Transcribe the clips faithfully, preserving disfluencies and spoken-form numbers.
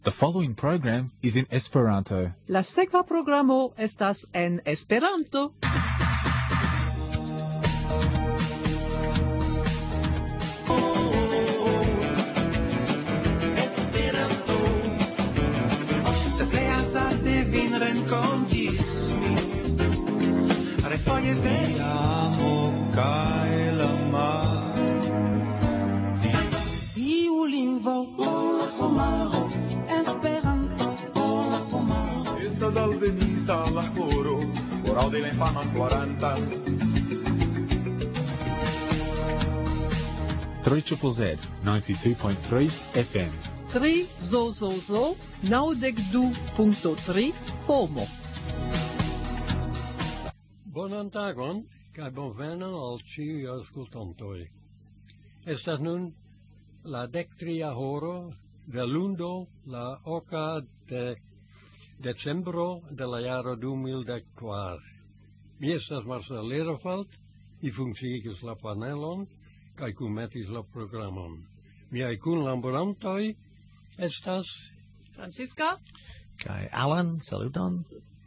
The following program is in Esperanto. La sekva programo estas en Esperanto. Refoje vi amo kaj la mar. Iu lingvo por homaro, Esperanto por homaro. Estas alvenita la coro, oral de la infama quaranta. three Z Z Z, ninety-two point three F M. tri zo zo zo naŭdek du punkto tri Pomo. Bonan tagon, kaj bonvenon al ĉiuj aŭskultantoj. Estas nun la dektria horo de lundo la oka de decembro de la jaro du mil dek kvar. Mi estas Marcel Lerofeld, mi funkciigis la panelon kaj kunmetis la programon. Miaj kunlaborantoj estas Francisca Kaj Alan, saluton.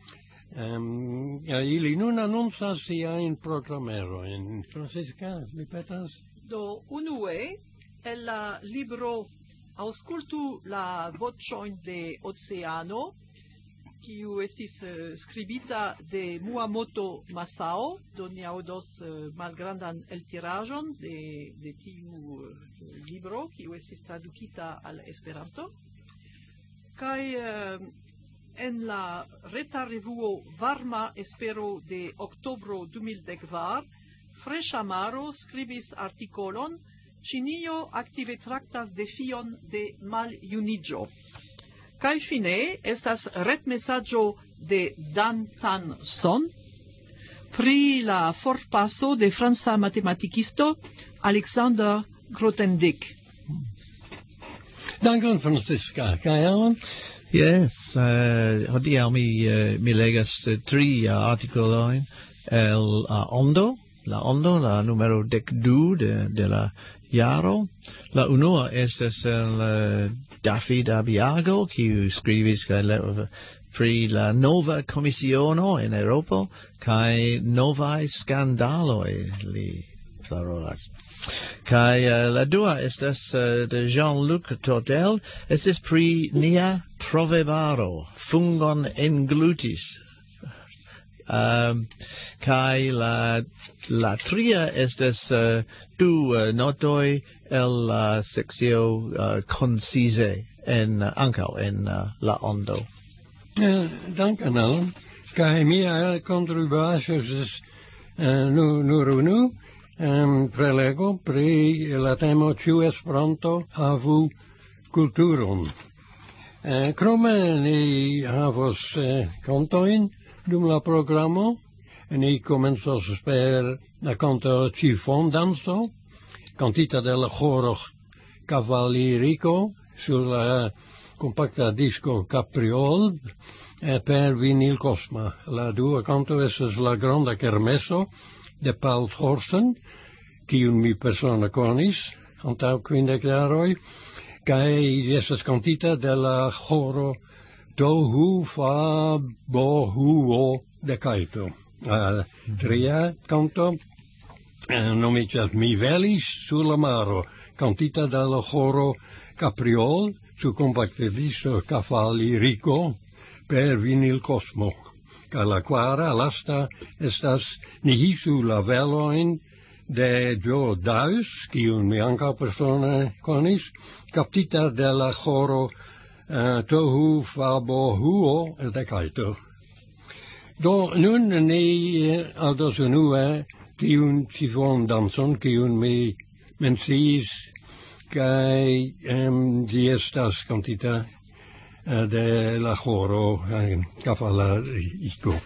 Um, ili nun annonsas siajn programerojn. Francisca, mi petas? do unue el la libro Aŭskultu la voĉojn de Oceano, kiu estis uh, skribita de Muamoto Masao, do ni aŭdos uh, malgrandan eltiraĵon de, de tiu uh, libro, kiu estis tradukita al Esperanto. Kaj uh, en la reta revuo Varma Espero de oktobro du mil dek kvar, Freŝa Maro skribis artikolon Ĉinio aktive traktas defion de maljuniĝo. Kaj fine estas retmesaĝo de Dan Tan Son pri la forpaso de franca matematikisto Alexander Grothendieck. Dankon, Francisca. Kaj Alan? Yes, uh, hodiaŭ mi, uh, mi legas uh, tri uh, artikolojn el uh, Ondo, la Ondo, la numero dek du de, de la jaro. La unua estas el uh, David Abiago, kiu skribis kaj le- pri la nova komisiono en Eŭropo kaj novaj skandaloj li parolas. Kaj uh, la dua estas uh, de Jean-Luc Tordel, estis pri nia provebaro, fungon englutis. Um, kaj la, la tria estas uh, du uh, notoj el la uh, sekcio uh, koncize en uh, ankaŭ en uh, la Ondo. Uh, dankon, Alan. Kaj mia kontribuaĵo estas uh, nu- nur unu. Um, prelego pri la temo ĉu Esperanto havu kulturon. Uh, krome ni havos uh, kontojn dum la programo. Ni komencos per la kanto Ĉifondanco, kantita de la ĥoro Cavalirico sur la kompakta disko Capriol eh, per Vinil Cosma. La dua kanto estas la granda kermeso de Paul Thorsten, kiun mi persone konis antaŭ kvindek jaroj, kaj estas kantita de la ĥoro Tohu fa bohuo de Kaito. Uh, tria kanto uh, nomiĝas Mi velis sur la maro, kantita de la ĥoro Capriol su kompaktidisto Cavalirico per Vinil Cosmo. Kaj la kvara, lasta, estas Ni hisu la velojn de Joe Daus, kiun mi ankaŭ persone konis, kaptita de la ĥoro uh, Tohu Fabohuo de Kaito. Do nun ni uh, aldos unue tiun Ĉifondancon, kiun mi menciis, kaj um, ĝi estas kantita uh, de la ĥoro uh, Cavalirico.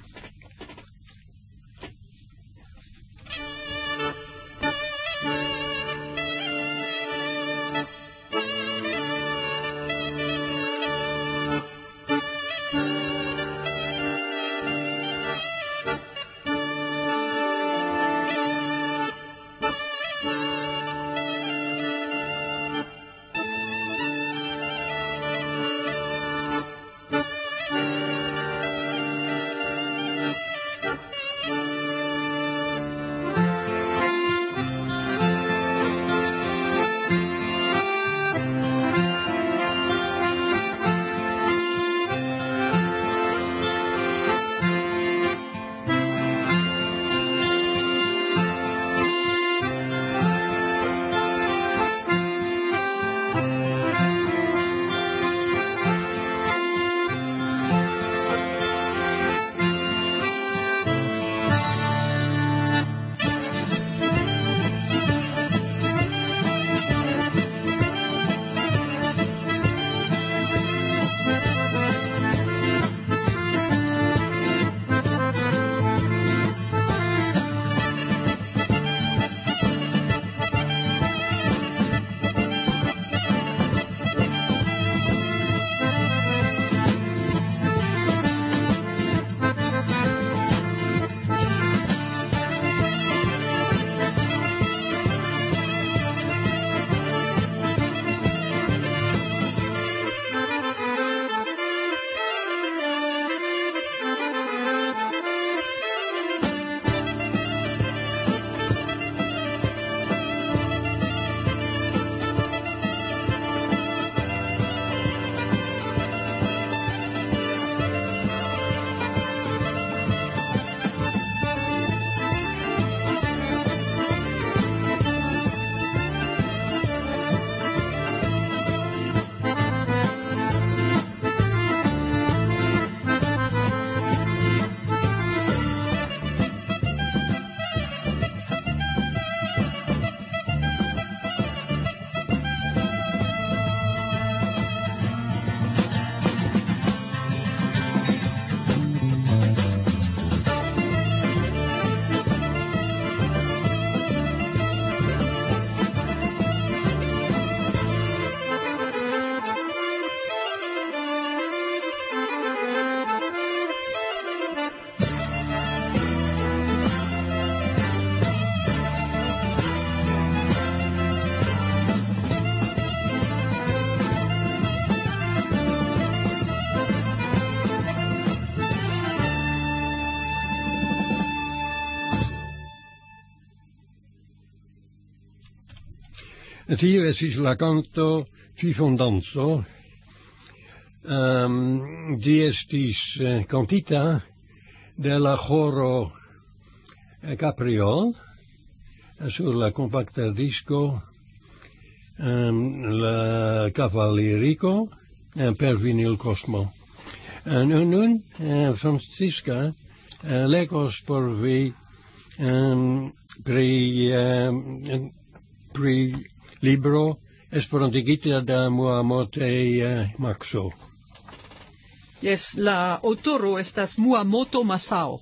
Tio estis la canto Fifondanzo. Um, Ĝi estis uh, cantita de la choro Capriol sur la compacta disco um, la Cavallerico uh, per vinil Cosmo. Uh, nun, nun uh, Francisca uh, legos por vi um, pri, um, pri libro esperantigita da Muamoto uh, Maxo. Yes, la autoro estas Muamoto Masao.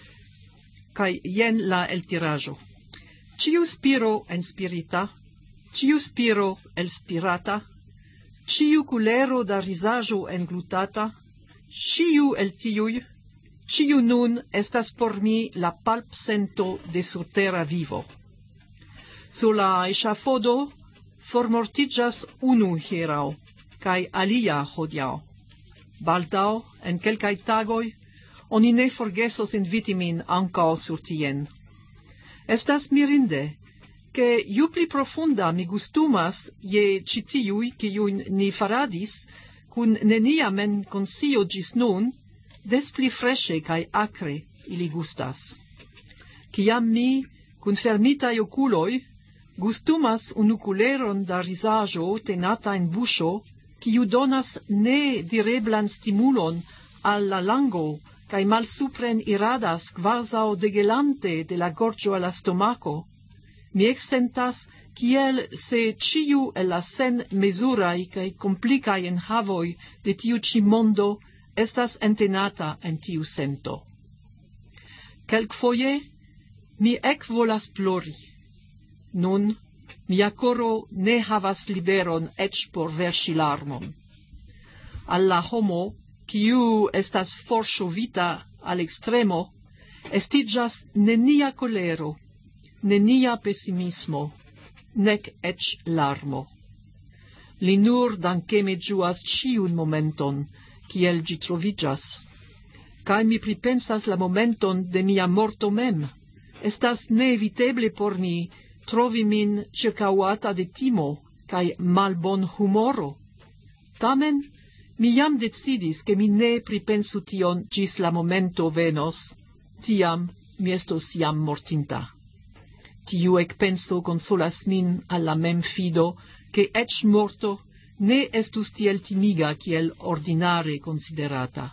Kai jen la eltiraĵo. Ĉiu spiro enspirita, ĉiu spiro elspirata, ĉiu kulero da rizaĝo englutata, ĉiu el tiuj, ĉiu nun estas por mi la palpsento de surtera vivo. Sur la eŝafodo formortiĝas unu hieraŭ kaj alia hodiaŭ. Baldaŭ, en kelkaj tagoj, oni ne forgesos inviti min ankaŭ sur tien. Estas mirinde, ke ju pli profunda mi gustumas je ĉi tiuj, kiujn ni faradis, kun nenia menkonscio ĝis nun, des pli freŝe kaj akre ili gustas. Kiam mi, kun fermitaj okuloj, gustumas unu kuleron da rizaĝo tenata en buŝo, kiu donas nedireblan stimulon al la lango kaj malsupren iradas kvazaŭ degelante de la gorĝo al la stomako, mi eksentas kiel se ĉiu el la senmezuraj kaj komplikaj enhavoj de tiu ĉi mondo estas entenata en tiu sento. Kelkfoje mi ekvolas plori. Nun mia koro ne havas liberon eĉ por verŝi larmon. Al la homo, kiu estas forŝovita al ekstremo, estiĝas nenia kolero, nenia pesimismo, nek eĉ larmo. Li nur dankeme ĝuas ĉiun momenton, kiel ĝi troviĝas. Kaj mi pripensas la momenton de mia morto mem. Estas neeviteble por mi trovi min ĉirkaŭata de timo kaj malbonhumoro. Tamen, mi jam decidis, ke mi ne pripensu tion ĝis la momento venos, tiam mi estos jam mortinta. Tiu ekpenso konsolas min al la memfido, ke eĉ morto ne estus tiel timiga kiel ordinare konsiderata.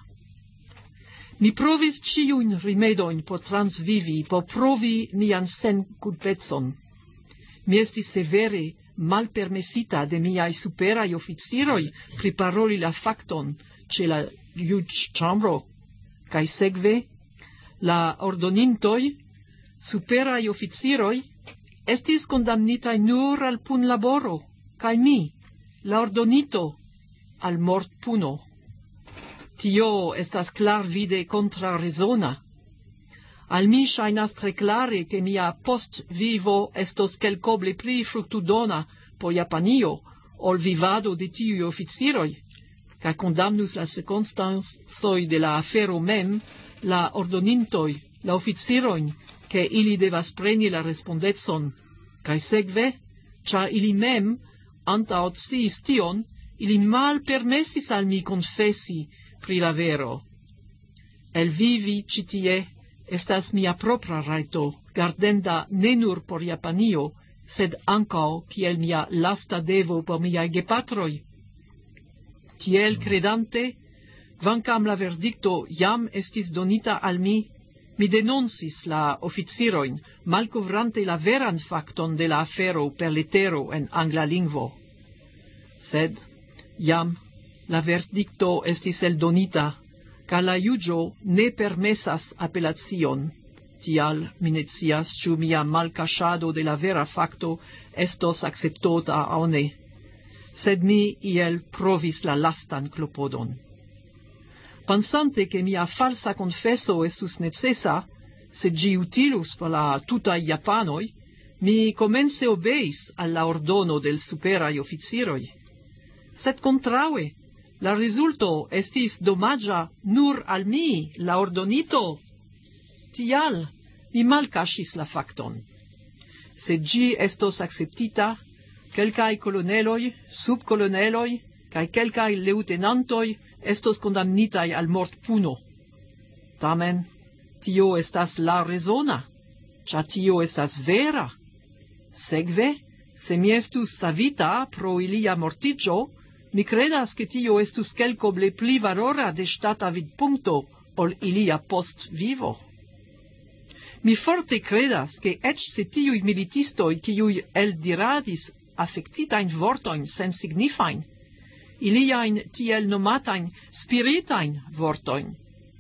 Mi provis ĉiujn rimedojn por transvivi, por provi mian senkulpecon. Mi estis severe malpermesita de miaj superaj oficiroj priparoli la fakton ĉe la juĝĉambro, kaj sekve la ordonintoj, superaj oficiroj, estis kondamnitaj nur al punlaboro, kaj mi, la ordonito, al mortpuno. Tio estas klarvide kontrarezona. Al mi ŝajnas tre klare, ke mia postvivo estos kelkoble pli fruktudona por Japanio ol vivado de tiuj oficiroj, kaj kondamnus la cirkonstancoj de la afero mem, la ordonintoj, la oficirojn, ke ili devas preni la respondecon, kaj sekve, ĉar ili mem antaŭ sciis tion, ili malpermesis al mi konfesi pri la vero. Elvivi ĉi tie estas mia propra rajto, gardenda ne nur por Japanio, sed ankaŭ kiel mia lasta devo por miaj gepatroj. Tiel kredante, kvankam la verdikto jam estis donita al mi, mi denoncis la oficirojn, malkovrante la veran fakton de la afero per letero en angla lingvo. Sed, jam, la verdikto estis eldonita, kaj la juĝo ne permesas apelacion. Tial mi ne scias, ĉu mia malkaŝado de la vera fakto estos akceptota aŭ ne. Sed mi iel provis la lastan klopodon. Pensante che mia falsa confesso estus necessa, se gi utilus per la tutai japanoi, mi comence obeis alla ordono del superai officiroi. Sed contraue, la resulto estis domagia nur al mi, la ordonito. Tial, mi malcasis la facton. Se gi estos acceptita, Quelcae coloneloi, subcoloneloi, cae quelcae lieutenantoi estos condamnitai al mort puno. Tamen, tio estas la resona, cia tio estas vera. Segve, se mi estus savita pro ilia morticio, mi credas che tio estus quelcoble pli valora de stata vidpunkto ol ilia post vivo. Mi forte credas che ec se tiui militistoi kiui eldiradis affectitain vortoin sen signifain, iliain tiel nomatain spiritain vortoin.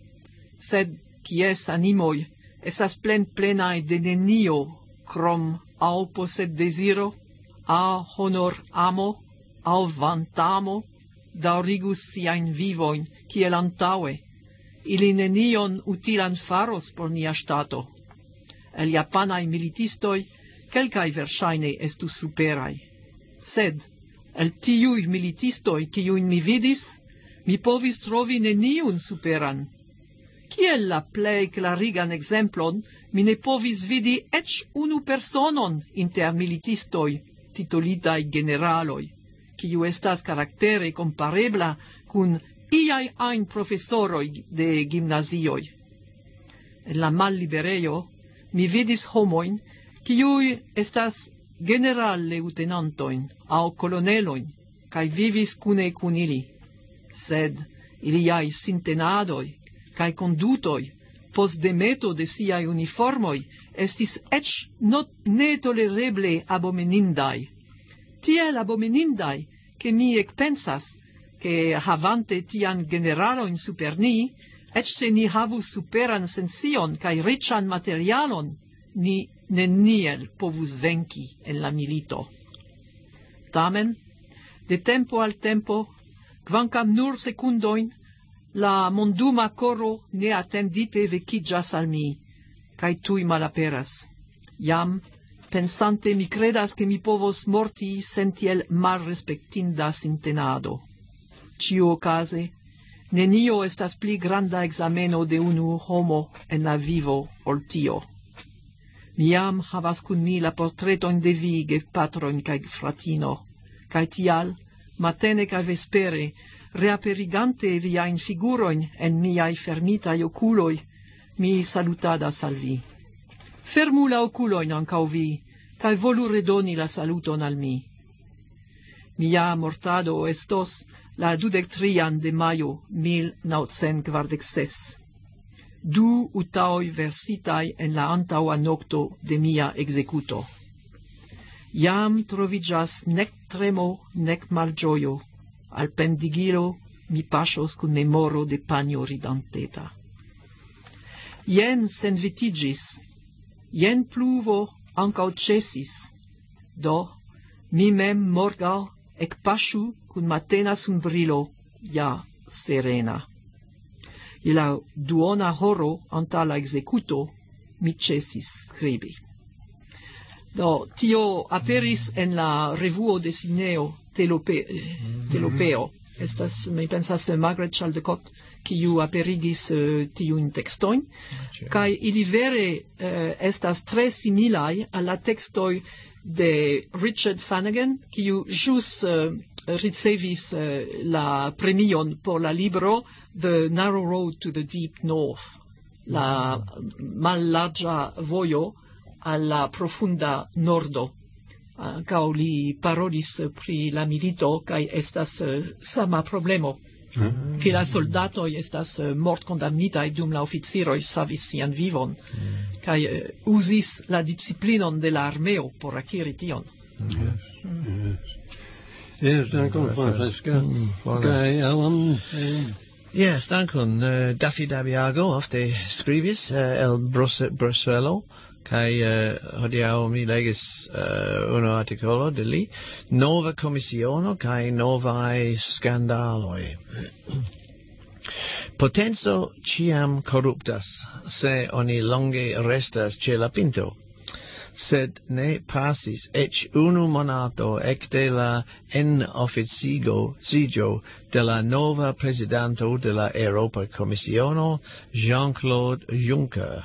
Sed kies animoi esas plen plenai de nenio, crom au posed desiro, a honor amo, au vantamo, daurigus siain vivoin, kiel antaue, ili nenion utilan faros por nia stato. El japanai militistoi, quelcae versaine estus superai. Sed, el tiui militistoi, kiuin mi vidis, mi povis trovi neniun superan. Kiel la plei clarigan exemplon, mi ne povis vidi ec unu personon inter militistoi, titolitai generaloi, kiu estas caractere comparebla cun iai ein professoroi de gimnasioi. En la mallibereio, mi vidis homoin, kiui estas general lieutenantoin au coloneloin, cae vivis cune cun ili. Sed iliai sintenadoi, cae condutoi, post demeto de siai uniformoi, estis ec not netolereble abominindai. Tiel abominindai, che mi ec pensas, che havante tian generaloin super ni, ec se ni havus superan sension cae rician materialon, ni neniel povus venci en la milito. Tamen, de tempo al tempo, quancam nur secundoin, la monduma coro ne attendite vecigas al mi, cae tui malaperas. Iam, pensante mi credas che mi povos morti sentiel mal respectinda sintenado. Cio case, nenio estas pli granda exameno de unu homo en la vivo ol tio. Miam havas cun mi la portreton de vi, ge patroin cae fratino, cae tial, matene cae vespere, reaperigante viain figuroin en miai fermitai oculoi, mi salutadas al vi. Fermu la oculoin ancau vi, cae volu redoni la saluton al mi. Mia mortado estos la dudectrian de maio mil nautcent quardec ses. Du utaoi versitai en la antaua nocto de mia executo. Iam trovigas nec tremo, nec malgioio, al pendigilo mi pasos cun memoro de panio ridanteta. Ien senvitigis, ien pluvo ancau cesis, do mi mem morgau ec pasciu cun matena sumbrilo, ja serena. Ila duona horo anta la executo, mi cesis scribi. Do, tio aperis en la revuo de Sineo Telope, Telopeo. Estas, mi pensas, Margaret Chaldecott, kiu aperigis uh, tiun textoin, kai ili vere uh, estas tre similai alla textoi de Richard Flanagan, kiu jus uh, ricevis uh, la premion por la libro The Narrow Road to the Deep North, la mallargia vojo alla profunda nordo. Ancao li parolis pri la milito, cae estas uh, sama problemo, mm. che la soldatoi estas uh, mort condamnitai dum la officieroi savis sian vivon, mm. cae uh, usis la disciplinon de la armeo por acquiri tion. Yes. Mm. Yes, dankon, Francesca. Cae Alan... Yes, dankon. Uh, Daffy Dabiago ofte scribis uh, el Brusselo, kai uh, hodiaŭ mi legis uh, unu artikolo de li, nova komisiono kai novaj skandaloj. Potenco ĉiam koruptas, se oni longe restas ĉe la pinto, sed ne pasis eĉ unu monato ekde la enoficigo sigio de la nova prezidanto de la Eŭropa Komisiono, Jean-Claude Juncker,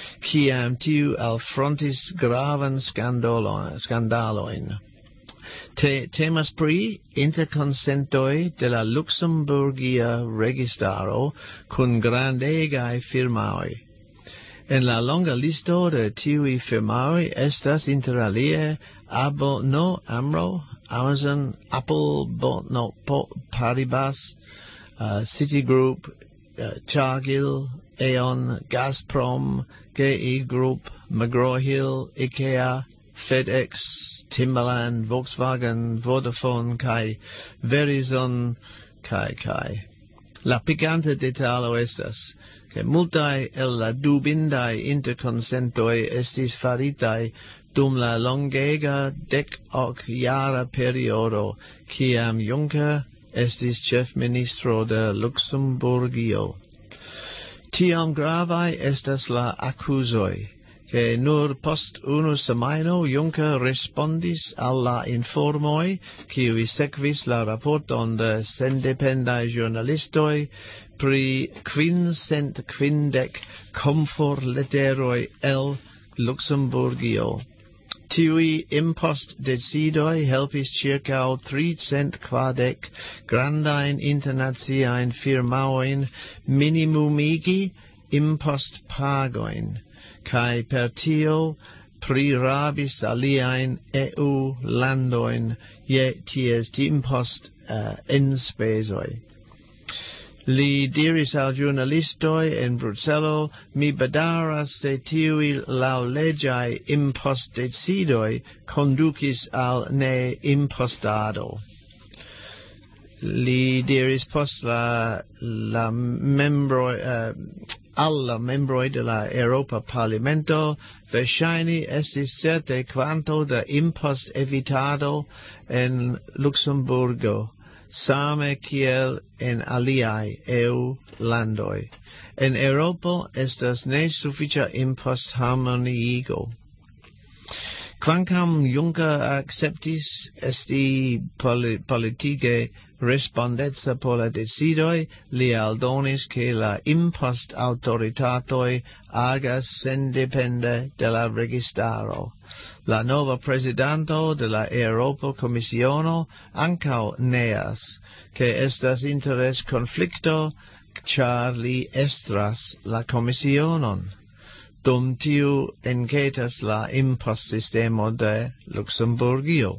kiam tiu alfrontis gravan skandaloin. Te, temas pri interconsentoi de la Luxemburgia registaro cun grandegai firmaoi. En la longa listo de tiui firmaoi estas inter alie Abo no Amro, Amazon, Apple, Bo, no, po, Paribas, uh, Citigroup, uh, Cargill, Aeon, Gazprom, G E Group, McGraw-Hill, IKEA, FedEx, Timberland, Volkswagen, Vodafone, kai Verizon, kai kai. La picante detalo estas, che multae el la dubindai interconsentoi estis faritai dum la longega dec hoc jara periodo, ciam Juncker estis chef ministro de Luxemburgio. Tiam gravae estas la accusoi, che nur post unu semaino Juncker respondis al la informoi, kiui sekvis la raporton de sendependai journalistoi, pri quincent quindec comfort letteroi el Luxemburgio. Tiui impost decidoi helpis circa tricent quadec grandain internaziain firmaoin minimumigi impost pagoin, cae per tio prirabis aliaen E U landoin je ties impost uh, enspesoi. Li diris al giornalistoi en Bruxello, mi badaras se tiui laulegiae impost decidoi conducis al ne impostado. Li diris post la, la membroi, uh, alla membroi de la Europa Parlamento, verŝajne estis certe quanto de impost evitado en Luxemburgo, same kiel en aliai E U landoi. En Europo estas ne sufiĉa impost harmoniigo. Kvankam Juncker acceptis esti poli politike respondeca por la decidoi, li aldonis che la impost autoritatoi agas sendepende de la registaro. La nova presidanto de la Europa Commissiono ancau neas, che estas interes conflicto, char li estras la Commissionon. Dum tiu enquetas la impost sistemo de Luxemburgio.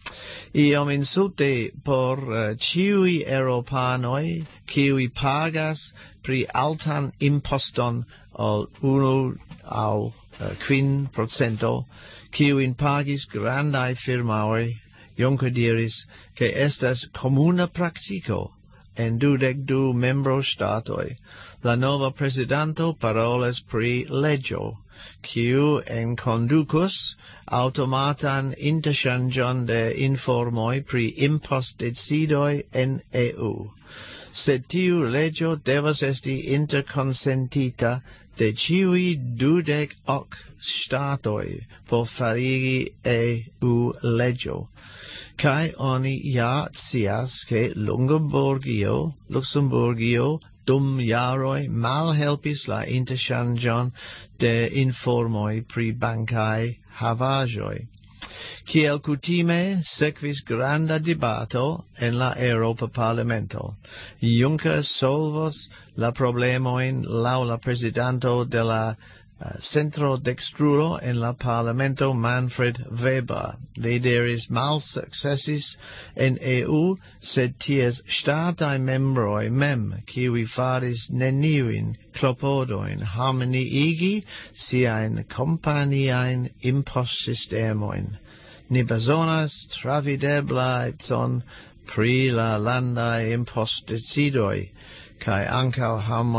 Iom insulte por uh, ciui Europanoi, ciui pagas pri altan imposton al unu au uh, quin procento, ciuin pagis grandai firmaoi, Juncker diris, che estas comuna practico en dudec du membro statoi. La nova presidanto parolas pri legio, quiu en conducus automatan interchangion de informoi pri impost decidoi en E U. Sed tiu legio devas esti interconsentita de ciui dudec hoc statoi por farigi E U legio. Kai oni ja scias che Luxemburgio, Luxemburgio dum jaroi malhelpis la interchangion de informoi pri bancai havajoi. Kiel kutime sekvis granda debato en la Europa Parlamento. Juncker solvos la problemoin laŭ la presidanto de la Uh, centro dextruro en la Parlamento Manfred Weber. Li diris mal successis en E U, sed ties statae membroi mem, kiui faris neniuin clopodoin harmoniigi siain companiain impost systemoin. Ni bezonas travideblaecon pri la landae impost decidoi, kai ancau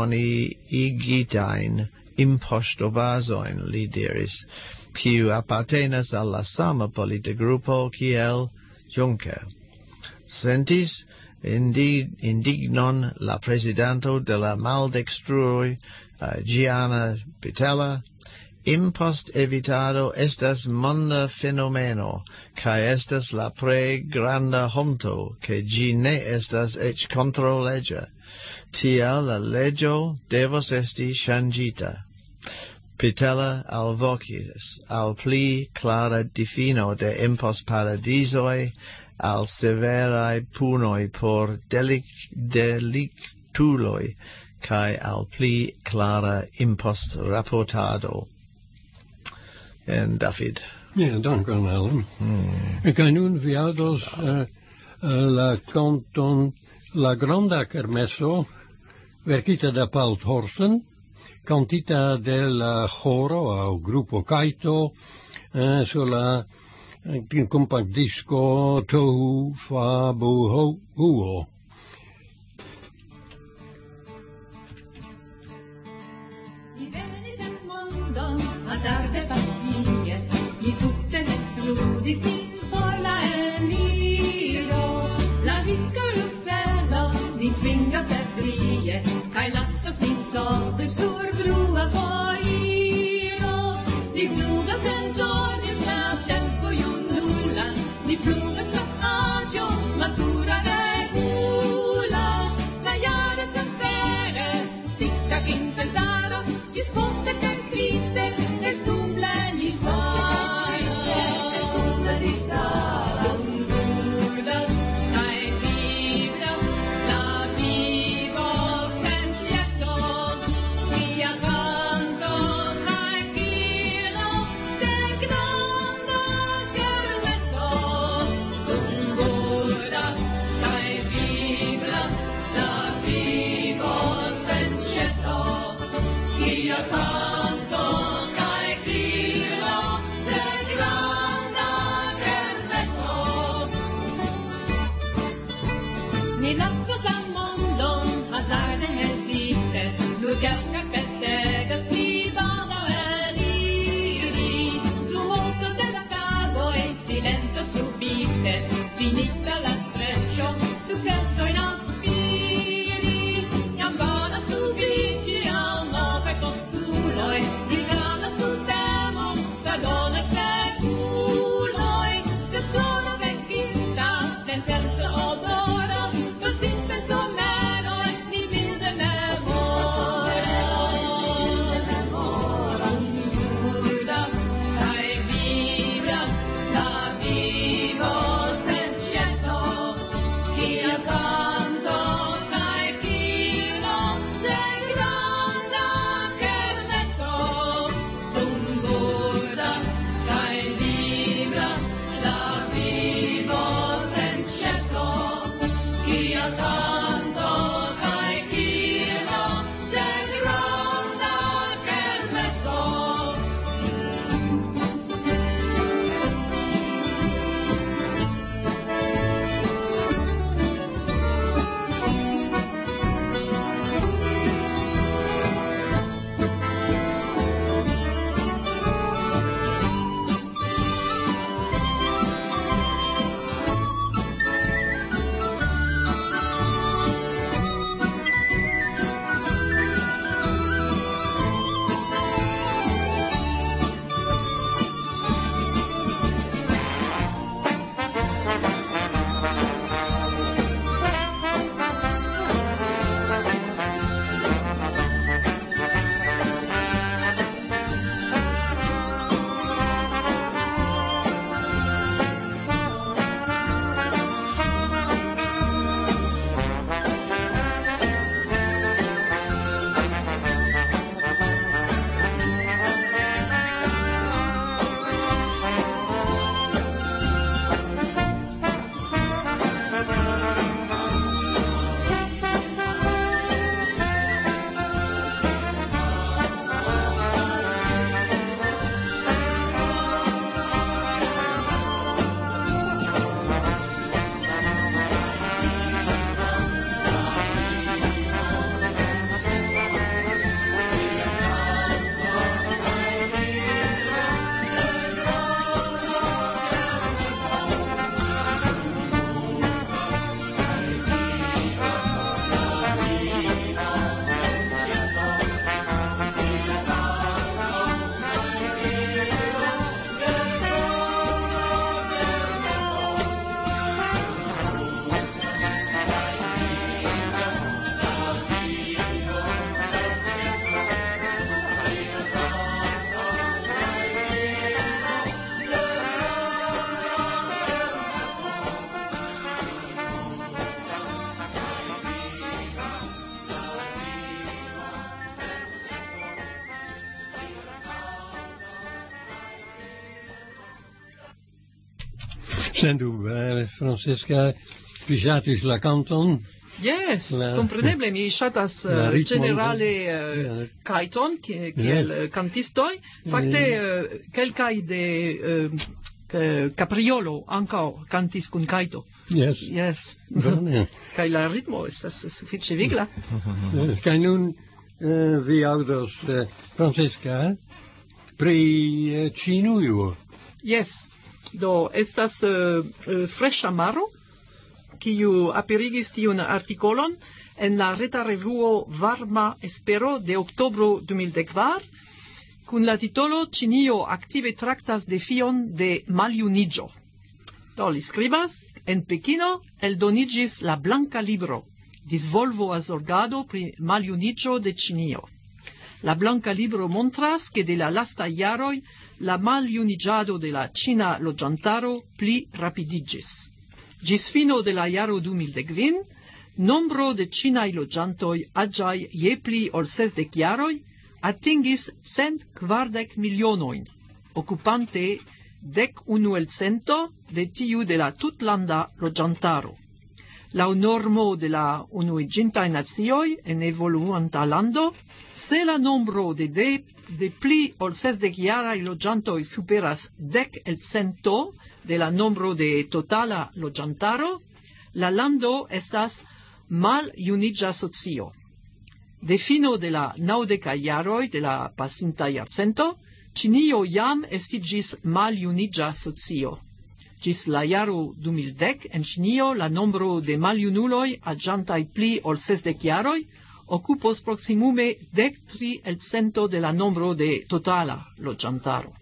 harmoniigitain imposto basoin, li diris, quiu appartenas alla sama polita gruppo kiel Juncker. Sentis indi, indignon la presidanto de la maldextrui, uh, Gianna Pittella. Impost evitado estas monda fenomeno, cae estas la pre granda honto, che gi ne estas ec controlegia. Tial la legio devos esti changita. Pitella alvocis, al pli clara difino de impos paradisoi, al severae punoi por delic delictuloi, cae al pli clara impost rapportado. En David. Ja, dank aan Alan. Hmm. Ik kan nun viados uh, la canton La Granda Kermeso, verkita da Paul Thorsen, cantita del choro au gruppo Kaito, uh, sulla uh, compact disco Tohu Fabu Ho Huo. Hazarde passie, di tutte le trudis din por la eniro. La vicarusella din svingas et brie, kai lassas din sobe sur brua foiro. Di flugas en zoni la tempo jundulla, di flugas la agio matura regula. La jare se fere, tic-tac inventaros, di spotte ten crite, Estumble di stara, estumble di stara, burdas, cae vibras, la vivo Sendube, Francisca, vi ŝatis la kanton? Yes, La- compreneble, mi ŝatas La uh, ritmo- generale uh, Ja. kajton, kie- kiel Yes. uh, kantistoj. Fakte, uh, kelkaj de uh, k- Capriolo ankaŭ kantis kun kajto. Yes. Yes. Bone. Kaj la ritmo estas sufiĉe vigla. Yes. Kaj nun eh, vi aŭdos, eh, Francisca, pri eh, Ĉinujo. Yes. Do estas uh, uh, freŝa maro, kiu aperigis tiun artikolon en la reta revuo Varma Espero de oktobro du mil kvar, kun la titolo Ĉinio aktive traktas defion de maljuniĝo. Do li skribas, en Pekino eldoniĝis la blanka libro, disvolvo a zorgado pri maljuniĝo de Ĉinio. La blanka libro montras ke de la lastaj jaroj la maljuniĝado de la ĉina loĝantaro pli rapidiĝis. Ĝis fino de la jaro du mil kvin, nombro de ĉinaj loĝantoj aĝaj je pli ol sesdek jaroj atingis cent kvardek milionojn, okupante dek unu el cento de tiu de la tutlanda loĝantaro. Laŭ normo de la Unuiĝintaj Nacioj en evoluanta lando, se la nombro de, de, de pli ol sesdekjaraj loĝantoj superas dek el cento de la nombro de totala loĝantaro, la lando estas maljuniĝa socio. De fino de la naŭdekaj jaroj de la pasinta jarcento, Ĉinio jam estiĝis maljuniĝa socio. Ĝis la jaro du mil dek en Ĉinio la nombro de maljunuloj aĝantaj pli ol sesdek jaroj okupos proksimume dek tri el cento de la nombro de totala loĝantaro.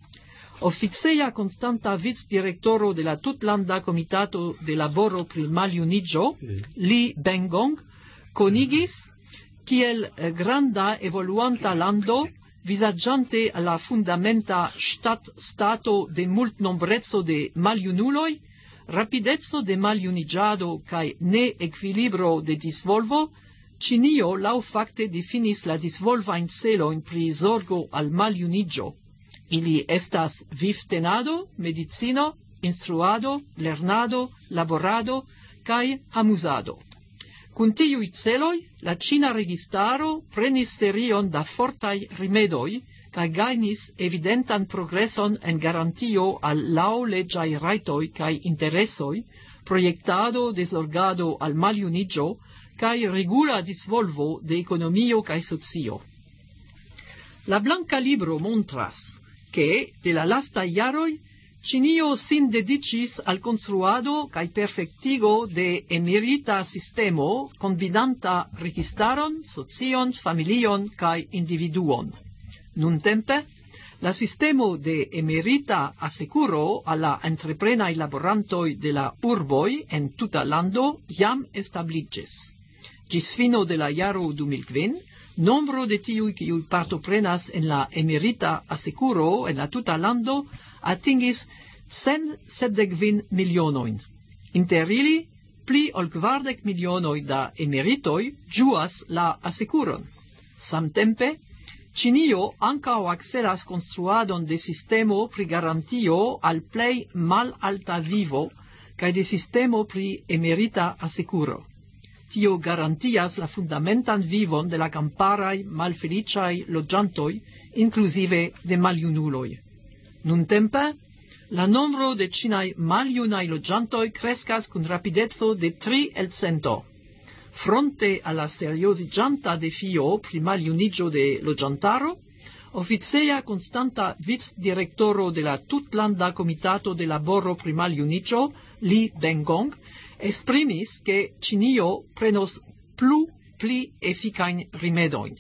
Oficeja konstanta vicdirektoro de la tutlanda komitato de laboro pri maljuniĝo, Li Bengong, konigis, kiel eh, granda evoluanta lando vizaĝante la fundamenta ŝtat-stato de multnombreco de maljunuloj, rapideco de maljuniĝado kaj neekvilibro de disvolvo, Ĉinio laŭfakte difinis la disvolvajn celojn pri zorgo al maljuniĝo. Ili estas vivtenado, medicino, instruado, lernado, laborado kaj amuzado. Kun tiuj celoj, la ĉina registaro prenis serion da fortaj rimedoj kaj gajnis evidentan progreson en garantio al laŭleĝaj rajtoj kaj interesoj, projektado de zorgado al maljuniĝo kaj regula disvolvo de ekonomio kaj socio. La blanka libro montras ke de la lastaj jaroj Ĉinio sin dediĉis al konstruado kaj perfektigo de emerita sistemo kombinanta registaron, socion, familion kaj individuon. Nuntempe, la sistemo de emerita asekuro al la entreprenaj laborantoj de la urboj en tuta lando jam establiĝis. Ĝis fino de la jaro du mil kvin, nombro de tiuj kiuj partoprenas en la emerita asekuro en la tuta lando atingis cent sepdek kvin milionojn. Inter ili, pli ol kvardek milionoj da emeritoj ĝuas la asekuron. Samtempe, Ĉinio ankaŭ akcelas konstruadon de sistemo pri garantio al plej malalta vivo kaj de sistemo pri emerita asekuro. Tio garantias la fundamentan vivon de la kamparaj malfeliĉaj loĝantoj, inkluzive de maljunuloj. Nuntempe, la nombro de ĉinaj maljunaj loĝantoj kreskas kun rapideco de tri el cento. Fronte a la serioziĝanta defio pri maljuniĝo de loĝantaro, oficeja konstanta vicdirektoro de la tutlanda komitato de laboro pri maljuniĝo, Li Bengong, esprimis ke Ĉinio prenos plu pli efikajn rimedojn.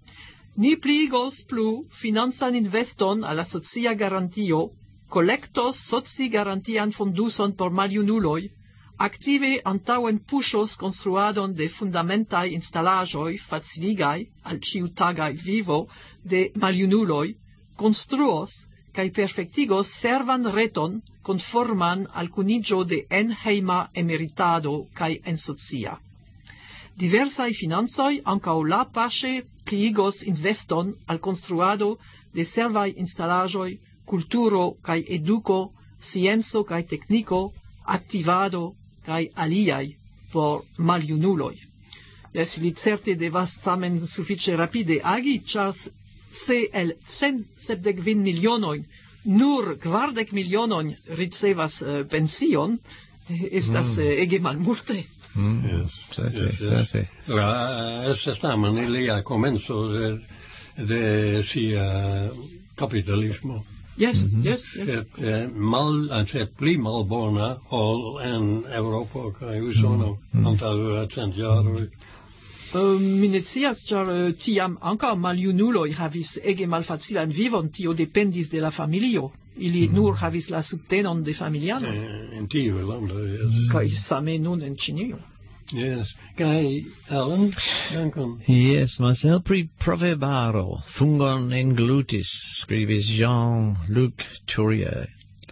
Ni pliigos plu financan investon al la socia garantio, kolektos soci-garantian fonduson por maljunuloj, aktive antaŭen puŝos konstruadon de fundamentaj instalaĵoj faciligaj al ĉiutagaj vivo de maljunuloj, konstruos kaj perfektigos servan reton konforman al kuniĝo de enhejma emeritado kaj ensocia. Diversaj financoj ankaŭ lapaŝe pliigos investon al konstruado de servaj instalaĵoj, kulturo kaj eduko scienzo kaj tekniko, aktivado kaj aliaj por maljunuloj. Jes, ili certe devas tamen sufiĉe rapide agi, ĉar se el cent sepdek kvin milionojn nur kvardek milionojn ricevas uh, pension, estas mm. uh, ege malmulte. Mm. Yes, Certe, yes, yes. certe. La estas tamen ilia komenco de, de sia kapitalismo. Yes, mm-hmm. yes. yes. Sed eh, mal, sed pli malbona ol en Eŭropo kaj Usono Mm. antaŭ cent jaroj. Uh, mi ne scias, ĉar uh, tiam ankaŭ maljunuloj havis ege malfacilan vivon, tio dependis de la familio. Ili Mm. nur havis la subtenon de familianoj. Eh, En tiu lando, yes. Kaj same nun en Ĉinio. Yes. Kaj Alan, dankon. Yes, Marcel, pri proverbaro, fungon englutis, scribis Jean-Luc Tourier.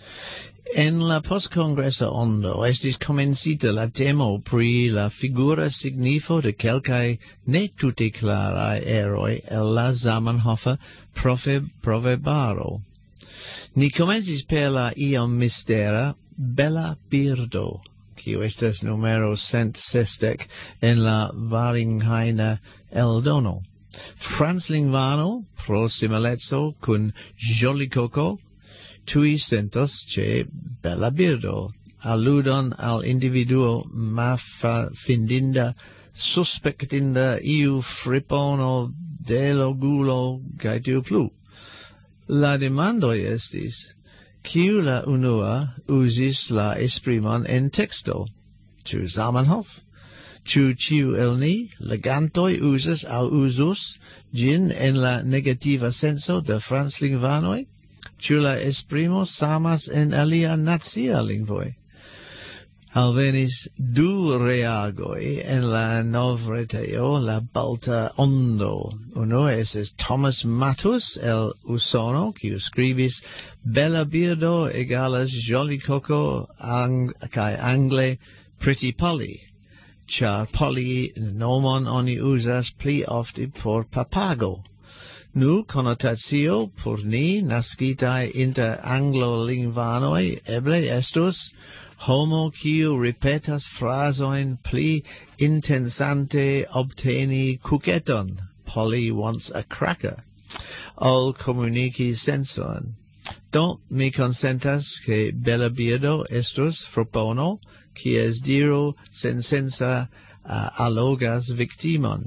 En la postcongressa ondo estis comencita la temo pri la figura signifo de kelkaj ne tute klaraj eroj el la Zamenhofa proverbaro. Ni komencis per la iom mistera bella birdo, kiu estas numero cent sesdek en la Varingheina eldono. Franslingvano, pro simileco kun Jolicoco, tui sentos ce bella birdo, alludon al individuo mafa findinda, suspectinda iu fripono delogulo kaj tiu plu. La demandoi estis, kiu la unua usis la esprimon en texto? Ĉu Zamenhof? Ĉu ĉiu el ni, legantoj, uzas aŭ uzus ĝin en la negativa senso de franclingvanoj? Ĉu la esprimo samas en alia nacia lingvoj? Alvenis du reagoi en la novretejo La Balta Ondo. Uno estis Thomas Matus el Usono, kiu skribis Bella birdo egalas Jolicoco ang kaj angle Pretty Polly, ĉar Polly nomon oni uzas pli ofte por papago. Nu, connotatio por ni naskitaj inter anglo-lingvanoj eble estus homo kiu ripetas frazoin pli intensante obteni kuketon, Polly wants a cracker, ol komuniki senson. Do, mi consentas ke bella birdo estus propono, kies diro sensensa uh, allogas victimon.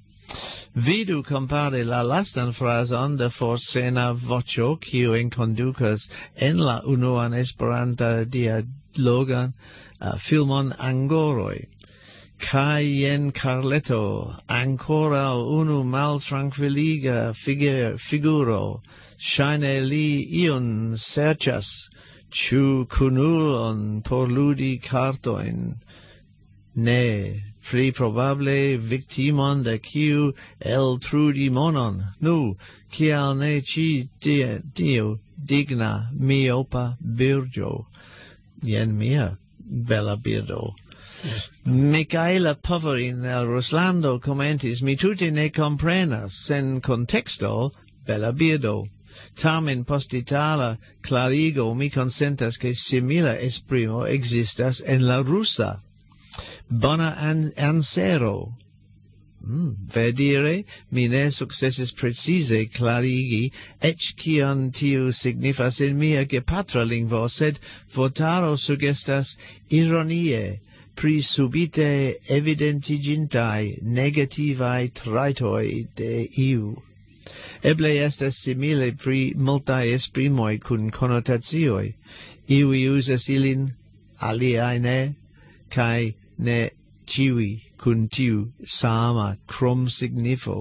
Vidu compare la lastan frazon de forsena voĉo, kiu enkondukas en la unuan Esperanta dialogan uh, filmon Angoroj. Kaj jen Carleto, ancora unu maltrankviliga figur, figuro, ŝajne li iun serĉas, ĉu kunulon por ludi kartojn? Ne, pli probable victimon de kiu eltrudi monon. Nu, kial ne ĉi tie tiu digna miopa birdo? Jen mia bella birdo. Michaela Poverin el Ruslando commentis, mi tute ne comprenas sen contexto bella birdo. Tamen post itala clarigo mi consentas che simila esprimo existas en la russa. Bona an ansero. Mm, verdire, mi ne successis precise clarigi ec kion tiu signifas in mia gepatra lingvo, sed votaro sugestas ironie pri subite evidentigintai negativae traitoi de iu. Eble estas simile pri multae esprimoi kun connotazioi. Iui usas ilin, aliae ne, kai ne ciui kun tiu sama krom signifo.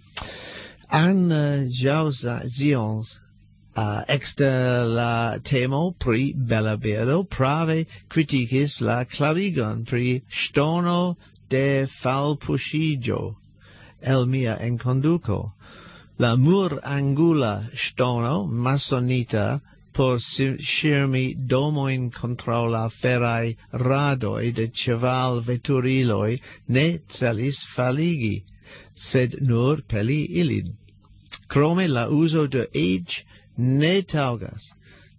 Anne Jauzions uh, exter la temo pri bella birdo prave criticis la clarigon pri stono de falpuŝiĝo el mia enkonduko. La mur angula stono masonita por ŝirmi domojn kontraŭ la feraj radoj de ĉeval veturiloj ne celis faligi, sed nur peli ilin. Krome la uzo de age ne taŭgas.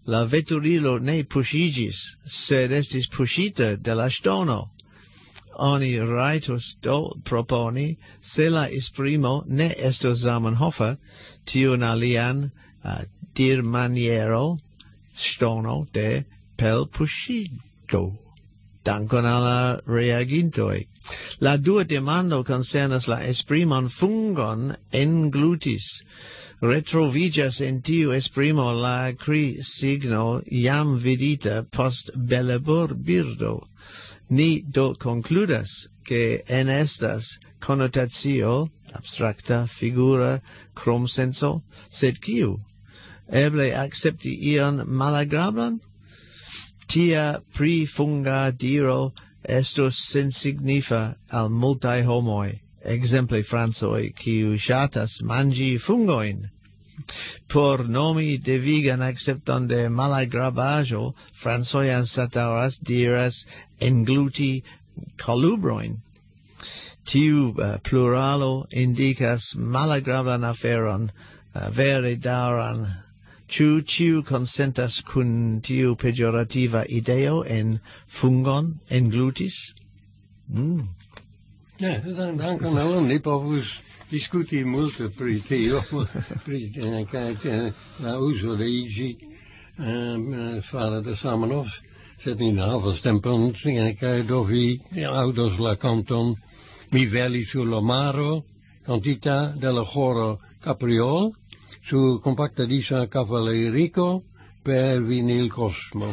la veturilo ne puŝiĝis, sed estis puŝita de la ŝtono. Oni rajtus do proponi, se la esprimo ne estos Zamenhofa, tiun alian uh, dirmaniero ŝtono de pelpuŝigo. Dankon al la reagintoj. La dua demando concernas la esprimon fungon englutis. Retrovigas en tiu esprimo la cri signo jam vidita post belebur birdo. Ni do concludas che en estas connotatio abstracta figura krom senso, sed kiu? Eble accepti ion malagrablan? Tia pri funga diro estos sensignifa al multae homoi, exemple francoi, kiu ŝatas manĝi fungoin. Por nomi devigan accepton de malagrabaĵo, francoj anstataŭas diras engluti kolubroin. Tiu uh, pluralo indikas malagrablan aferon, uh, vere daŭran. Ĉu ĉiu konsentas kun tiu pejorativa ideo en fungon englutis? Mm. Ja, dankon al ni povus diskuti multe pri tio, pri kaj la uzo de iĝi fare de Zamenhof, sed ni ne havas tempon, kaj do vi aŭdos la kanton Mi velis sur la maro, cantita de la ĥoro Capriol, su compacta disa Cavallerico per vinil Cosmo.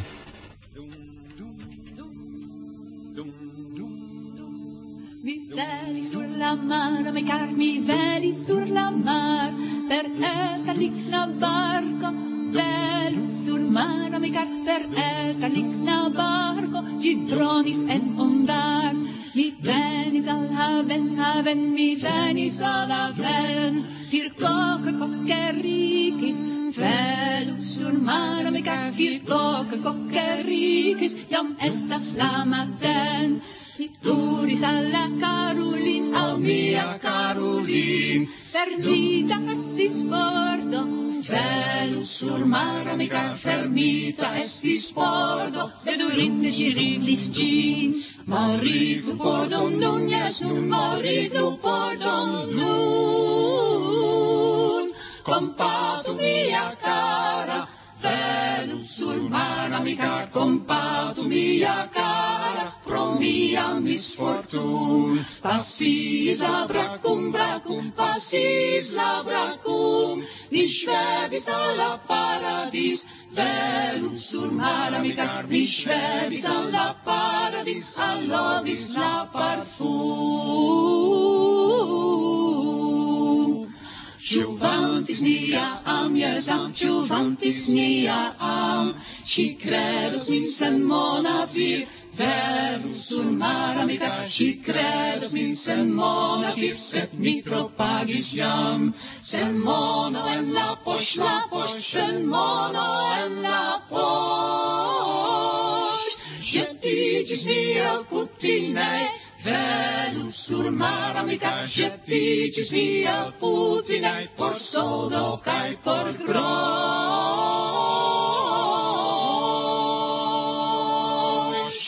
Mi veli sur la mar, mi car mi veli sur la mar, per eta ligna barco, velu sur mar, mi car per eta ligna barco, gi dronis en ondar. Mi venis al haven, haven, mi venis al haven, vir coque coquerikis, velu sur mar, mi car vir coque coquerikis, jam estas la maten. Mi turis alla Carolin, al mia Carolin, fermita estis pordo, velu sur mar, mi car fermita estis pordo, vedurinde ci riblis gin, moridu pordon nun, yes nun, moridu pordon nun. Compatu mia cara, velu sur mar, mi car, compatu mia cara, pro mia misfortun. Passis la bracum, bracum, passis la bracum, mi ŝvevis al la paradis, velu sur mar, mi car, mi ŝvevis al la paradis, allogis la parfum. Ciu vantis nia am, yes am, ciu vantis nia am, ci credos min sen mona vir, velu sur mar, mi car, ci credos min sen mona vir, sed mi tro pagis jam, sen mono en la poŝ, la poŝ, sen mono en la poŝ. Jetiĝis mi el kutime, velu sur mar, mi car, jetiĝis mi el Putine, por soldo kaj por groŝ.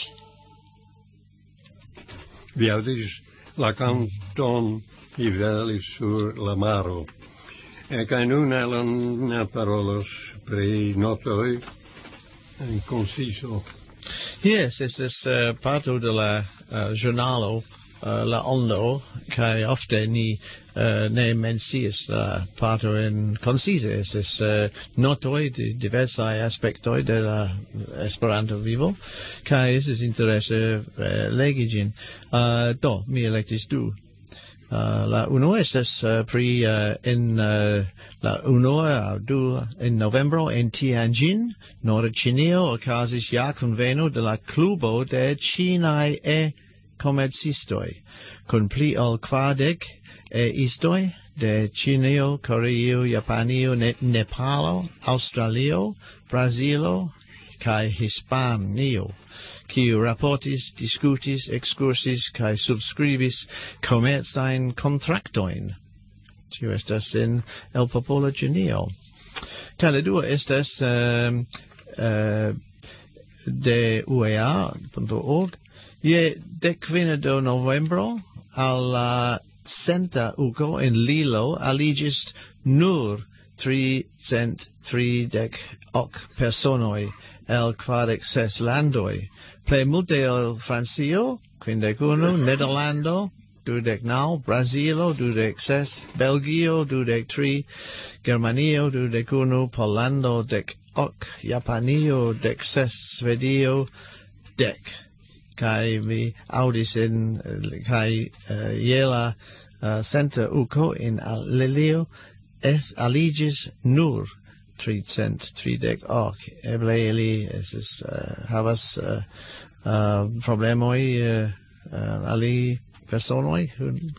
Vi aŭdis la kanton Mi velis sur la maro. Kaj nun Alan parolos pri notoj en konciso. Yes, es es uh, parto de la uh, giornalo uh, La Ondo, kai ofte ni uh, ne mencias la parto en concise, es es uh, notoi de diversai aspectoi de la Esperanto vivo, kai es es interesse uh, legi gin. Uh, do, mi electis du. Uh, la uno estas uh, pri uh, en uh, la uno uh, du en novembro en Tianjin, Nord Ĉinio, okazis ja kunveno de la klubo de ĉinaj e-komercistoj, kun pli ol kvardek e-istoj de Ĉinio, Koreio, Japanio, ne Nepalo, Aŭstralio, Brazilo kaj Hispanio, kiu raportis, diskutis, excursis kaj subscribis komercajn kontraktojn. Tio estas en el popola Ĉinio. Kaj la dua estas um, uh, de U E A punto org. Je decvina de novembro al uh, centa uco in Lilo aligis nur tricent tridec hoc personoi el quadec ses landoi. Ple multe el Francio, quindec unu, Nederlando, dudec nau, Brasilo, dudec ses, Belgio, dudec tri, Germanio, dudec unu, Polando, dec hoc, Japanio, dec ses, Svedio, dec. Kai mi audis in, kai uh, iela uh, centa uco in Lilio, es aligis nur tricent tridec hoc. Eble ili esis uh, havas uh, uh, problemoi uh, uh, ali personoi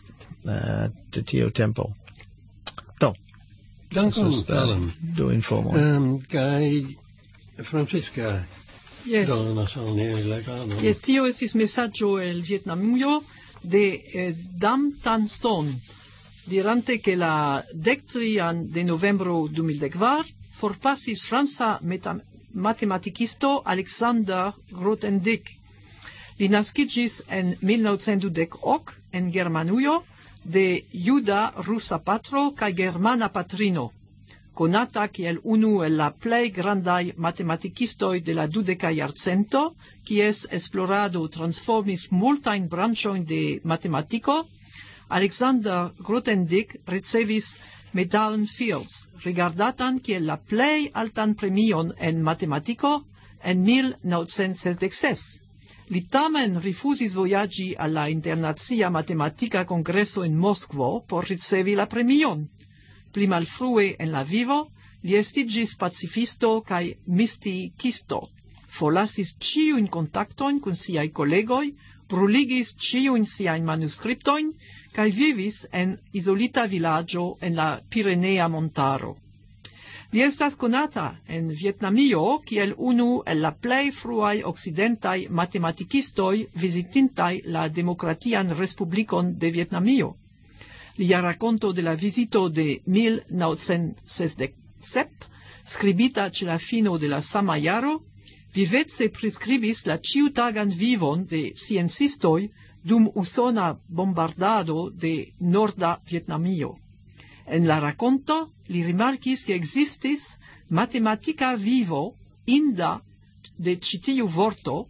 uh, de tio tempo. Do. Dankon, Estas, uh, Alan. Du informoi. Um, kai Francisca, Yes. donas al ni legado. Yes, tio estis messaggio el Vietnamujo de eh, Dam Tan Son, dirante che la dectrian de novembro du mil dekvar forpasis franca matematicisto Alexander Grothendieck. Li naskigis en mil novcent dudek ok en Germanujo de juda rusa patro kaj germana patrino, conata kiel unu el la plej grandaj matematikistoj de la dudeka jarcento, kies esplorado transformis multajn branĉojn de matematiko. Alexander Grothendieck ricevis Medallen Fields, rigardatan kiel la plej altan premion en matematiko en mil novcent sesdek ses. Li tamen rifuzis vojaĝi al la Internacia Matematika Kongreso en Moskvo por ricevi la premion. Pli malfrue en la vivo, li estiĝis pacifisto kaj mistikisto. Forlasis ĉiujn kontaktojn kun siaj kolegoj, bruligis ĉiujn siajn manuskriptojn kaj vivis en izolita vilaĝo en la Pirenea montaro. Li estas konata en Vietnamio kiel unu el la plej fruaj okcidentaj matematikistoj vizitintaj la Demokratian Respublikon de Vietnamio. Lia rakonto de la vizito de mil novcent sesdek sep, skribita ĉe la fino de la sama jaro, vivece priskribis la ĉiutagan vivon de sciencistoj dum usona bombardado de norda Vietnamio. En la rakonto li rimarkis ke ekzistis matematika vivo inda de ĉi tiu vorto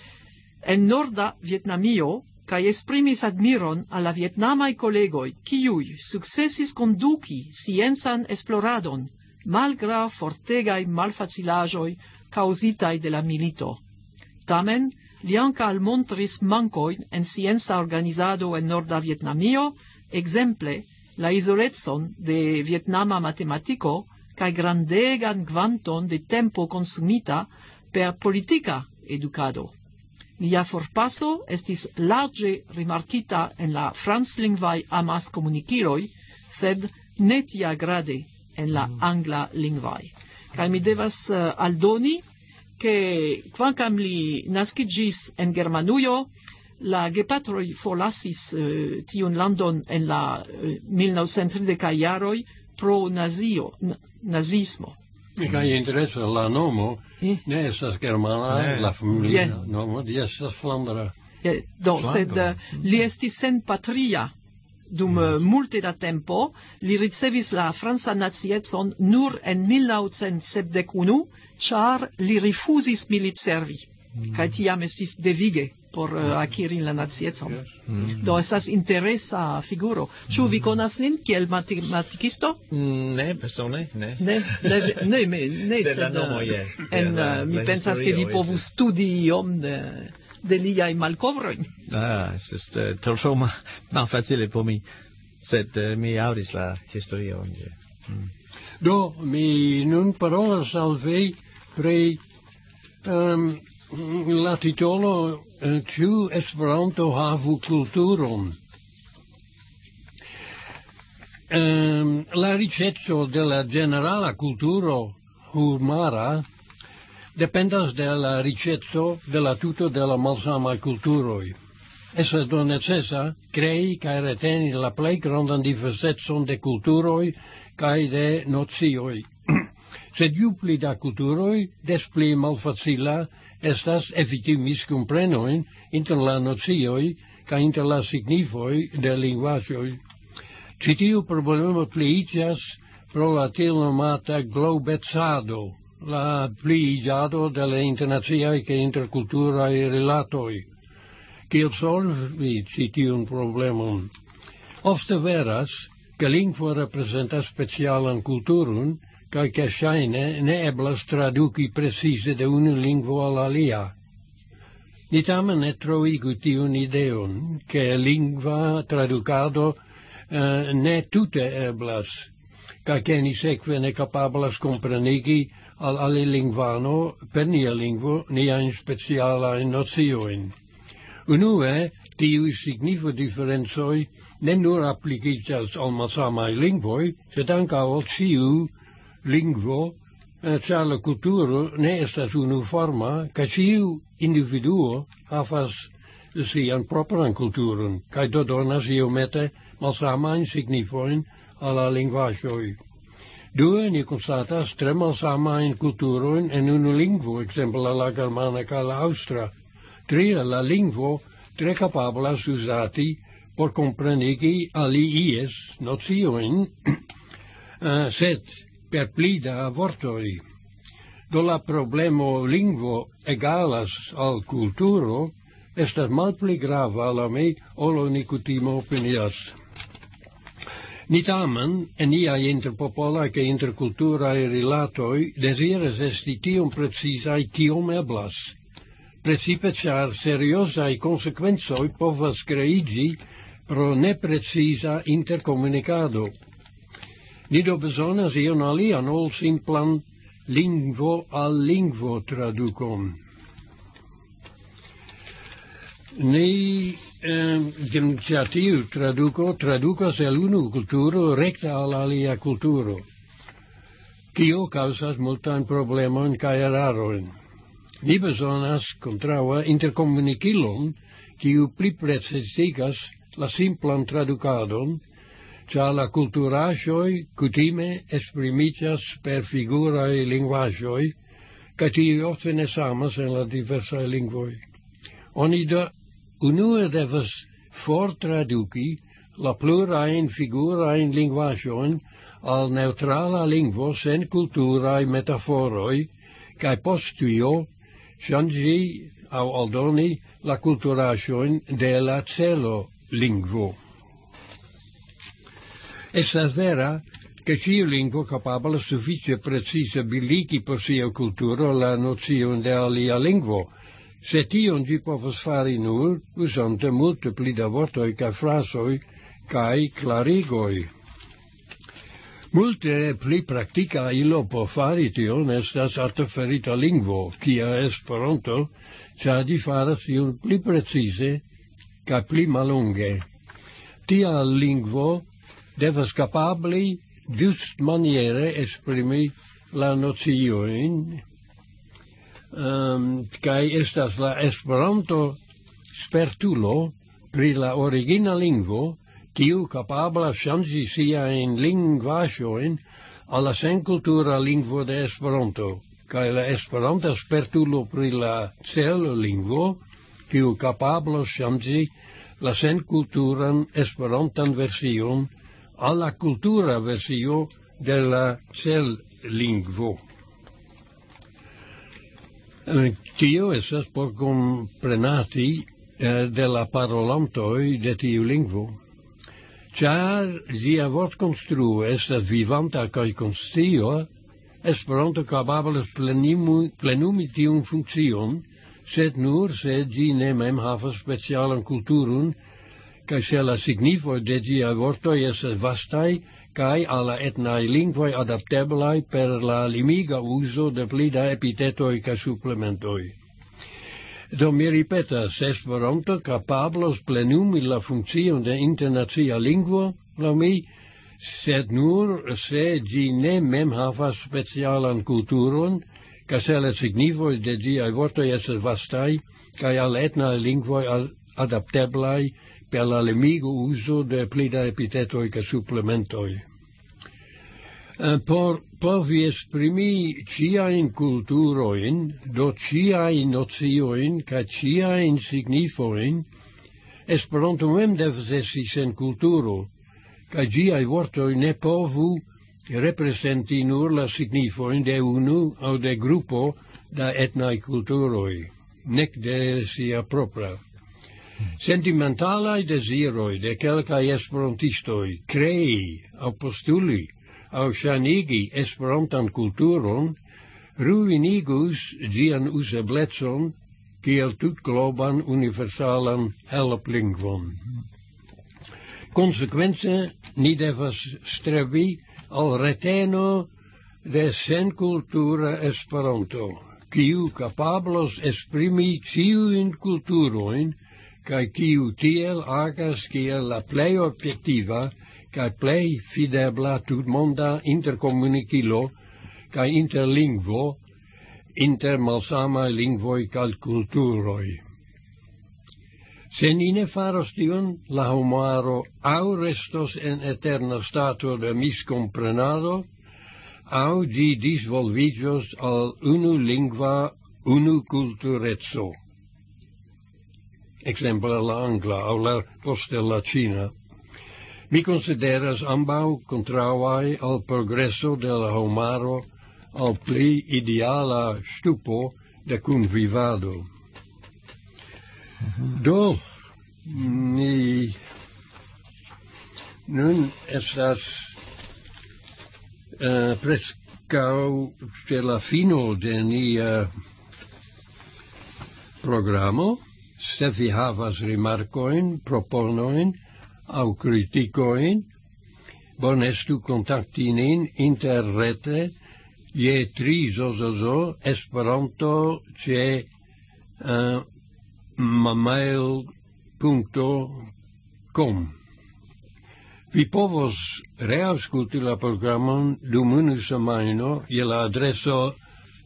en norda Vietnamio, kaj esprimis admiron al la vietnamaj kolegoj, kiuj sukcesis konduki sciencan esploradon malgraŭ fortegaj malfacilaĵoj kaŭzitaj de la milito. Tamen, li ankaŭ almontris mankojn en scienca organizado en norda Vietnamio, ekzemple la izolecon de vietnama matematiko kaj grandegan kvanton de tempo konsumita per politika edukado. Lia forpaso estis larĝe rimarkita en la franclingvaj amaskomunikiloj, sed ne tiagrade en la angla lingvaj. Kaj mi devas uh, aldoni, ke kvankam li naskiĝis en Germanujo, la gepatroj forlasis uh, tiun landon en la uh, mil novcent tridekaj jaroj pro nazio, nazismo. Kaj interesa la nomo, Eh? ne estas germana, Ne. la familia Bien. nomo, di estas flandra. Eh, do, Flanko. sed uh, li estis sen patria dum uh, multe da tempo. Li ricevis la franca naciecon nur en mil novcent sepdek unu, ĉar li rifuzis militservi, kaj tiam estis devige por uh, akiri la naciecon. Do estas interesa figuro. Ĉu vi konas lin kiel matematikisto? Ne, persone, ne. Ne, ne, ne, ne, ne Sed la sed, nomo, uh, yes. en, Ja, la- uh, mi la pensas ke vi historio povus estis- studi iom de, de liaj malkovroj. Ah, es ist uh, tro ma malfacile por mi. Sed uh, mi audis la historion. Ja. Mm. Do, mi nun parolas al vi pri um, la titolo uh, Ĉu Esperanto havu kulturon? Um, la riĉeco de la ĝenerala kulturo humara dependas de la riĉeco de la tuto de la malsamaj kulturoj. Estas do necesa krei kaj reteni la plej grandan diversecon de kulturoj kaj de nocioj. Sed ju pli da culturoi, des pli malfacila estas effektiv miscomprenojn inter la nocioj ca inter la signifoj de linguaĵoj. Ĉi tiu problemo pliiĝas pro la tiel nomata globecado, la pliiĝado de la internaciaj kaj interkulturaj rilatoj. Kiel solvi ĉi tiun problemon? Ofte veras, che lingvo representas specialan kulturon, kaj ke ŝajne ne eblas traduki precize de unu lingvo al alia. Ni tamen ne troigu tiun ideon, che lingva tradukado uh, ne tute eblas, kaj ke ni sekve ne kapablas komprenigi al alilingvano per nia lingvo niajn specialajn nociojn. Unue, tiuj signifodiferencoj ne nur apliciĝas al malsamaj lingvoj, sed ankaŭ al ĉiu lingvo, ĉar la kulturo ne estas unuforma, kaj ĉiu individuo havas sian propran kulturon, kaj do donas iomete malsamajn signifojn al la lingvaĵoj. Due, ni konstatas tre malsamajn kulturojn en unu lingvo, ekzemple la germana kaj la aŭstra. Tria, la lingvo tre kapablas uzati por komprenigi alies nociojn, uh, sed per pli da vortoj. Do la problemo lingvo egalas al kulturo estas malpli grava la me ol oni kutime opinias. Ni tamen en niaj interpopolaj kaj interkulturaj rilatoj deziras esti tiom precizaj kiom eblas. Precipe ĉar seriozaj konsekvencoj povas kreiĝi pro nepreciza interkomunikado. Ni do bezonas ion alian ol simplan lingvo al lingvo tradukon. Ni dum tiu traduko tradukas el unu kulturo rekta al alia kulturo, kio kaŭzas multajn problemojn kaj erarojn. Ni bezonas kontraŭe interkomunikilon, kiu pli precizigas la simplan tradukadon, ĉar la kulturaĵoj kutime esprimiĝas per figuraj lingvaĵoj, kaj tiuj ofte ne samas en la diversaj lingvoj. Oni do unue devas fortraduki la plurajn figurajn lingvaĵojn al neŭtrala lingvo sen kulturaj metaforoj, kaj post tio ŝanĝi aŭ aldoni la kulturaĵojn de la celo lingvo. Estas vera che ĉiu lingvo kapablas sufiĉe precize biligi por sia kulturo la nocion de alia lingvo, sed tion ĝi povas fari nur uzante multe pli da vortoj kaj frazoj kaj klarigoj. Multe pli praktika ilo por fari tion estas arteferita lingvo, kia Esperanto, ĉar ĝi faras tion pli precize kaj pli mallonge. Tia lingvo devas kapabli ĝustmaniere esprimi la nociojn, um, kaj estas la Esperanto spertulo pri la origina lingvo, kiu kapablas ŝanĝi siajn lingvaĵojn al la senkultura lingvo de Esperanto, kaj la Esperanta spertulo pri la cellingvo, kiu kapablas ŝanĝi la senkulturan Esperantan version al la kultura versio de la cellingvo. Tio estas por komprenati eh, de la parolantoj de tiu lingvo, ĉar ĝia vortkonstruo estas vivanta kaj konscia, Esperanto kapablas plenumi, plenumi tiun funkcion, sed nur se ĝi ne mem havas specialan kulturon, kaj se la signifoj de ĝiaj vortoj estas vastaj kaj al la etnaj lingvoj adapteblaj per la limiga uzo de pli da epitetoj kaj suplementoj. Do mi ripetas, Esperanto kapablos plenumi la funkcion de internacia lingvo, laŭ mi, sed nur se ĝi ne mem havas specialan kulturon, kaj se la signifoj de ĝiaj vortoj estas vastaj kaj al etnaj lingvoj adapteblaj per la limigo uzo de pli da epitetoj kaj suplementoj. Uh, por povi esprimi ciain culturoin, do ciain nocioin, ca ciain signifoin, Esperanto mem devas esti sen kulturo, ca giai vortoi ne povu representi nur la signifoin de unu au de gruppo da etnai culturoi, nec de sia propra. Sentimentalai desiroi de quelcae esperantistoi crei au postuli au shanigi esperantan culturon ruinigus gian usebletson kiel tut globan universalan helplingvon. Consequence ni devas strebi al reteno de sen cultura Esperanto, kiu capablos esprimi ciuin culturoin, kai kiu tiel agas kiel la plei objektiva kai plei fidebla tutmonda intercomunicilo kai interlingvo inter malsamai lingvoi kai culturoi. Se ni ne faros tion, la homaro au restos en eterna stato de miscomprenado, au gi disvolvigios al unu lingua, unu culturezzo. Exemple la angla, au la poste la Cina. Mi consideras ambau contrauai al progresso de la homaro al pli ideala stupo de convivado. Do, ni nun estas uh, prescau ce la fino de nia programo, se vi havas rimarcoin, proponoin, au criticoin, bon estu contacti nin interrete je tri zozozo esperanto ce uh, mamail punto com. Vi povos reausculti la programon dum unu semajno je la adreso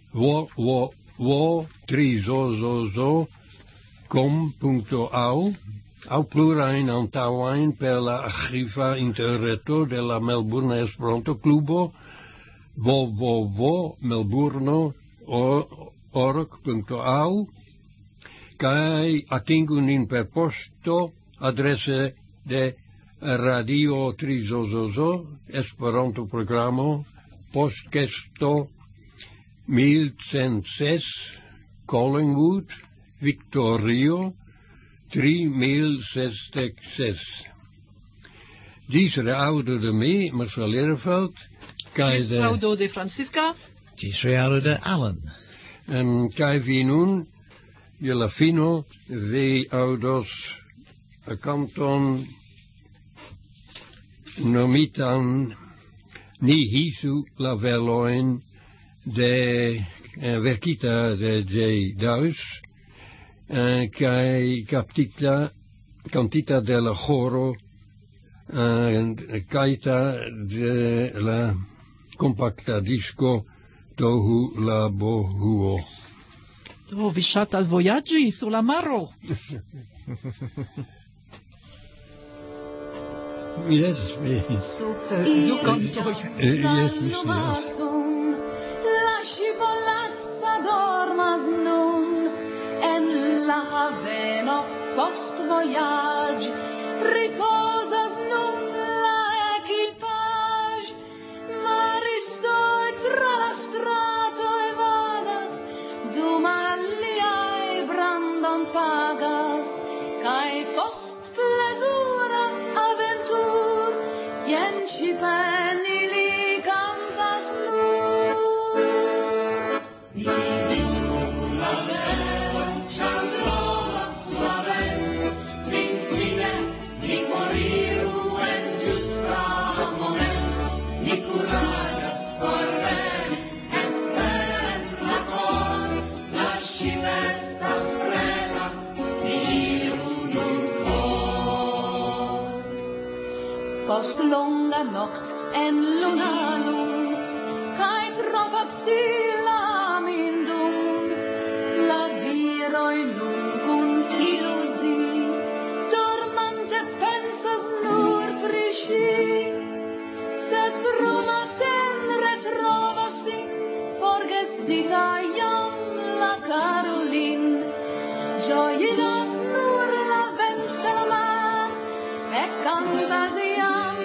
wo tri zozozo com punto au au plurain antauain per la archiva interreto de la Melbourne Esperanto Klubo www punto melbourne punto org punto au kai atingu nin per posto adrese de Radio tri zozozo Esperanto programo postkesto mil cent ses Collingwood Victorio tri mil sesdek ses. Gis reaudo de me, Marcel Ereveld, kai Gis de reaudo de Francisca. Gis reaudo de Alan. en kai vi nun je la fino vi audos a canton nomitan ni hisu la veloin de eh, verkita de J. Daus eh, kai captita cantita de la choro eh, caita de la compacta disco Tohu la Bohuo. Do, vi ŝatas vojaĝi sur la maro. Yes, yes. Du kantoj. Eh, yes, mi scias. La scivolazza dormas nun en la haveno post voyage riposas nun la equipage maristoi tra la strato e vagas dum aliai brandon pagas cae post plesura aventur jen ci peni li cantas nur. Post longa noct en luna lung, cae tro facila mindung, la viroi nun cum illusi, dormante pensas nur pri sci, sed frumaterne trovasi forgesita jam la Caroline. Gioidas nur la vent del mar e cantas jam